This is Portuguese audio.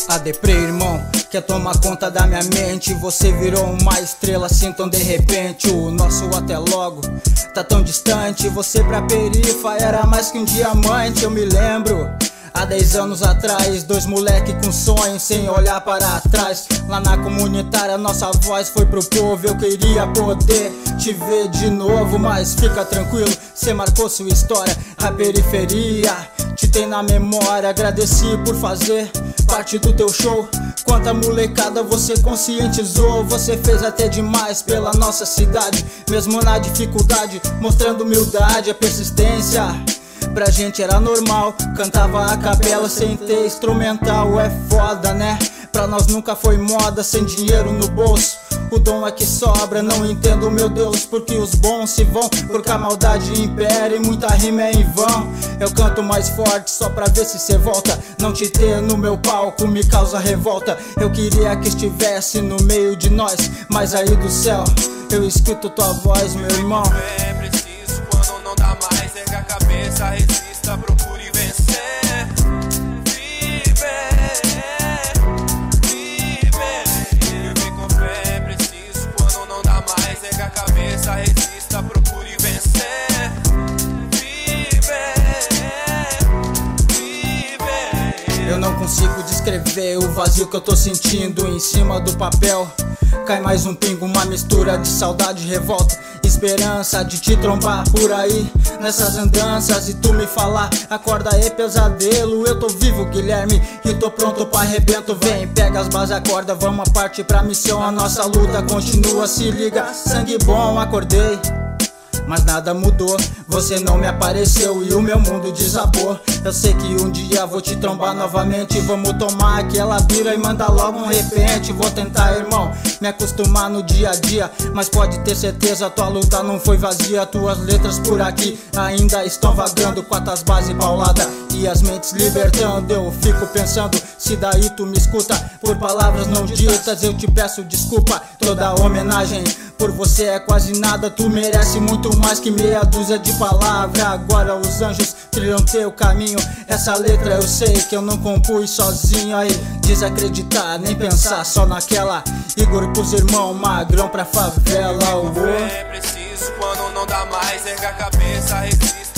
A deprê, irmão, quer tomar conta da minha mente. Você virou uma estrela assim tão de repente. O nosso até logo tá tão distante. Você pra perifa era mais que um diamante. Eu me lembro, há 10 anos atrás, dois moleque com sonhos sem olhar para trás. Lá na comunitária nossa voz foi pro povo. Eu queria poder te ver de novo, mas fica tranquilo, cê marcou sua história. A periferia te tem na memória. Agradeci por fazer parte do teu show. Quanta molecada você conscientizou. Você fez até demais pela nossa cidade, mesmo na dificuldade, mostrando humildade. A persistência pra gente era normal. Cantava a capela sem ter instrumental. É foda, né? Pra nós nunca foi moda. Sem dinheiro no bolso, o dom é que sobra. Não entendo, meu Deus, porque os bons se vão, porque a maldade impera e muita rima é em vão. Eu canto mais forte só pra ver se cê volta. Não te ter no meu palco me causa revolta. Eu queria que estivesse no meio de nós, mas aí do céu eu escuto tua voz, meu irmão. É preciso quando não dá mais, erga a cabeça, resista, procure vencer. Resista, procure vencer. Eu não consigo descrever o vazio que eu tô sentindo. Em cima do papel cai mais um pingo, uma mistura de saudade e revolta. Esperança de te trombar por aí nessas andanças e tu me falar: acorda aí, pesadelo. Eu tô vivo, Guilherme, e tô pronto pra arrebento. Vem, pega as bases, acorda, vamos a parte pra missão. A nossa luta continua, se liga, sangue bom. Acordei, mas nada mudou, você não me apareceu e o meu mundo desabou. Eu sei que um dia vou te trombar novamente. Vamos tomar aquela bira e mandar logo um repente. Vou tentar, irmão, me acostumar no dia a dia, mas pode ter certeza, tua luta não foi vazia. Tuas letras por aqui ainda estão vagando, com as bases pauladas e as mentes libertando. Eu fico pensando, se daí tu me escuta, por palavras não ditas eu te peço desculpa. Toda homenagem por você é quase nada, tu merece muito mais que meia dúzia de palavras. Agora os anjos trilham teu caminho. Essa letra eu sei que eu não compus sozinho. Aí desacreditar, nem pensar só naquela. Igor pros irmão, magrão pra favela. É preciso quando não dá mais, erga a cabeça, resista.